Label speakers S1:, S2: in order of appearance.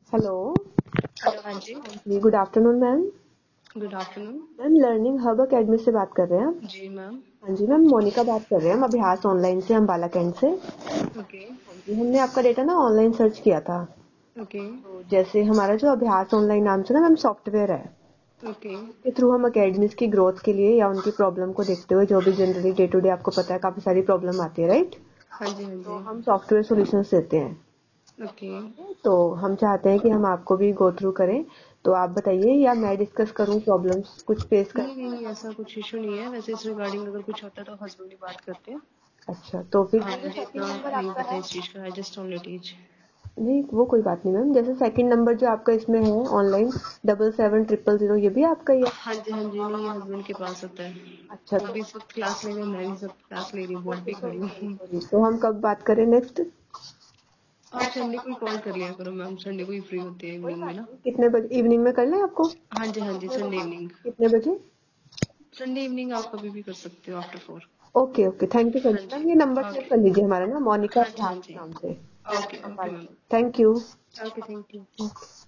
S1: Hello.
S2: Hello, हाँ जी।
S1: जी, good afternoon ma'am.
S2: Good afternoon.
S1: Ma'am learning hub academy से बात कर रहे हैं हम।
S2: जी मैम।
S1: हाँ जी मैम, मोनिका बात कर रहे हैं हम अभ्यास ऑनलाइन से, अम्बाला कैंट से।
S2: ओके।
S1: हाँ जी, हमने आपका डेटा ना ऑनलाइन सर्च किया था।
S2: ओके।
S1: तो जैसे हमारा जो अभ्यास ऑनलाइन नाम से ना मैम सॉफ्टवेयर है,
S2: ओके।
S1: उसके थ्रू हम अकेडमीज की ग्रोथ के लिए या उनकी प्रॉब्लम को देखते हुए, जो भी जनरली डे टू डे आपको पता है काफी सारी प्रॉब्लम आती है, राइट।
S2: हाँ जी, हाँ
S1: तो
S2: जी।
S1: हम सॉफ्टवेयर सॉल्यूशंस देते हैं।
S2: ओके।
S1: तो हम चाहते हैं कि हम आपको भी गो थ्रू करें। तो आप बताइए या मैं डिस्कस करूं प्रॉब्लम्स कुछ फेस कर।
S2: नहीं नहीं, ऐसा कुछ इशू नहीं है। वैसे इस रिगार्डिंग अगर कुछ होता है तो हस्बैंड ही बात करते हैं।
S1: अच्छा, तो फिर
S2: हाँ,
S1: जैसे
S2: मुझे
S1: सेकंड
S2: इतना
S1: नंबर
S2: नहीं
S1: आपका
S2: पता
S1: है।
S2: इस चीज़ का। I just only teach.
S1: नहीं, वो कोई बात नहीं मैम। जैसे सेकंड नंबर जो आपका इसमें है ऑनलाइन 7700, ये भी आपका ही है।
S2: हाँ जी, हाँ जी। नहीं, ये हस्बैंड के पास होता है।
S1: अच्छा,
S2: वो
S1: तो
S2: भी सब क्लास ले रहे हैं, मैं भी सब क्लास ले रही हूँ, बोर्ड
S1: ओके,
S2: पे खड़ी
S1: सॉरी सॉरी
S2: हूँ।
S1: सॉरी, तो हम कब बात करें नेक्स्ट।
S2: आप संडे को ही कॉल कर लिया करो मैम। संडे को ही फ्री होते हैं
S1: कोई
S2: इवनिंग में
S1: बात
S2: ना।
S1: नहीं, कितने बजे इवनिंग में कर लें आपको।
S2: हाँ जी, हाँ जी।
S1: कितने
S2: संडे
S1: बजे।
S2: इवनिंग।
S1: कितने बजे।
S2: संडे इवनिंग आप कभी भी कर सकते हो after 4।
S1: Okay okay, thank you so
S2: हाँ
S1: मच
S2: जी।
S1: मैम। ये नंबर सेव
S2: ओके।
S1: कर लीजिए हमारा ना, मोनिका
S2: हाँ जी,
S1: अभ्यास
S2: हाँ
S1: के
S2: जी।
S1: नाम से।
S2: Okay, okay ma'am.
S1: Thank you.
S2: Okay, thank you.